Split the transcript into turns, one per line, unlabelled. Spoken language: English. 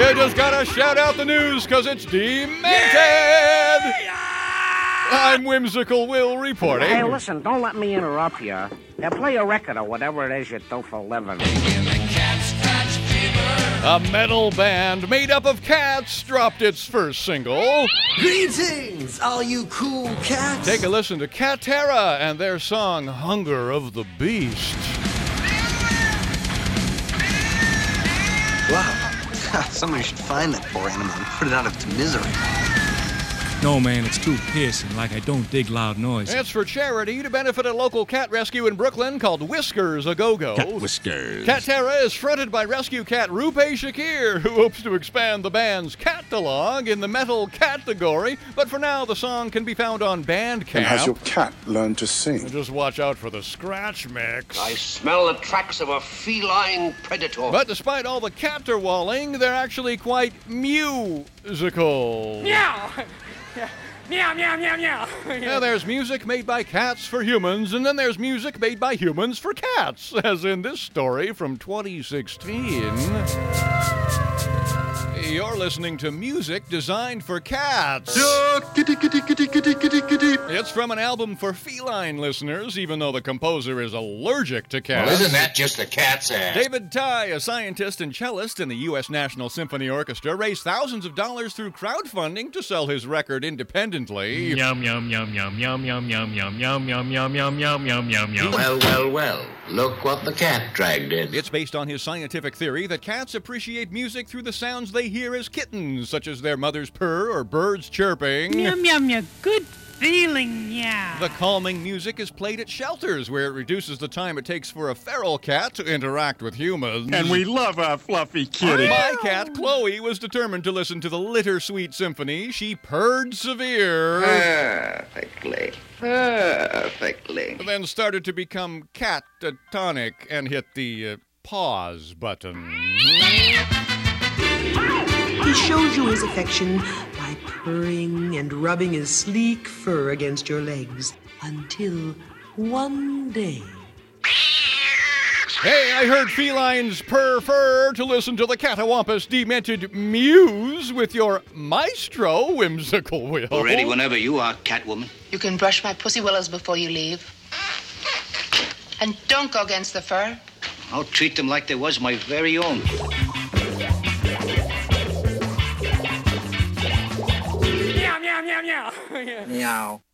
I just gotta shout out the news because it's demented. I'm Whimsical Will reporting.
Hey, listen, don't let me interrupt you. Play a record or whatever it is you do for a living.
A metal band made up of cats dropped its first single.
Greetings, all you cool cats.
Take a listen to Catera and their song Hunger of the Beast.
Wow, somebody should find that poor animal and put it out of its misery.
No, man, it's too piercing, like I don't dig loud noise.
It's for charity to benefit a local cat rescue in Brooklyn called Whiskers A Go-Go.
Cat Whiskers.
Catera is fronted by rescue cat Rupe Shakir, who hopes to expand the band's catalog in the metal category. But for now, the song can be found on Bandcamp.
And has your cat learned to sing?
Just watch out for the scratch mix.
I smell the tracks of a feline predator.
But despite all the caterwauling, they're actually quite musical.
Meow! Meow, meow, meow, meow.
Now there's music made by cats for humans, and then there's music made by humans for cats, as in this story from 2016. You're listening to music designed for cats.
Kitty, kitty, kitty, kitty, kitty, kitty.
It's from an album for feline listeners, even though the composer is allergic to cats.
Well, isn't that just a cat's ass?
David Tye, a scientist and cellist in the U.S. National Symphony Orchestra, raised thousands of dollars through crowdfunding to sell his record independently.
Yum, yum, yum, yum, yum, yum, yum, yum, yum, yum, yum, yum, yum, yum, yum, yum.
Well, well, well. Look what the cat dragged in.
It's based on his scientific theory that cats appreciate music through the sounds they hear as kittens, such as their mother's purr or birds chirping.
Yum, yum, yum. Good feeling, yeah.
The calming music is played at shelters, where it reduces the time it takes for a feral cat to interact with humans.
And we love our fluffy kitty.
My cat, Chloe, was determined to listen to the Litter Sweet Symphony. She purred severe.
Perfectly.
Then started to become catatonic and hit the pause button.
He shows you his affection by purring and rubbing his sleek fur against your legs until one day.
Hey, I heard felines prefer to listen to the Catawampus Demented Muse with your maestro, Whimsical Will.
We're ready whenever you are, Catwoman.
You can brush my pussy willows before you leave. And don't go against the fur.
I'll treat them like they was my very own.
Meow, meow, meow, meow.
Meow.